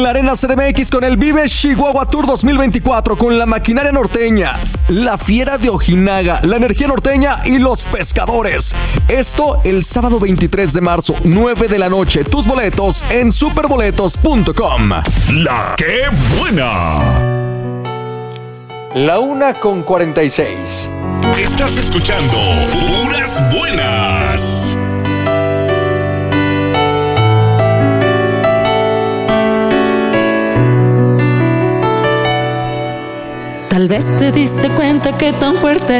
La Arena CDMX con el Vive Chihuahua Tour 2024 con la Maquinaria Norteña, la Fiera de Ojinaga, la Energía Norteña y los Pescadores. Esto el sábado 23 de marzo, 9 de la noche. Tus boletos en superboletos.com. La ¡Qué buena! La 1:46. Estás escuchando Puras Buenas. Tal vez te diste cuenta que tan fuerte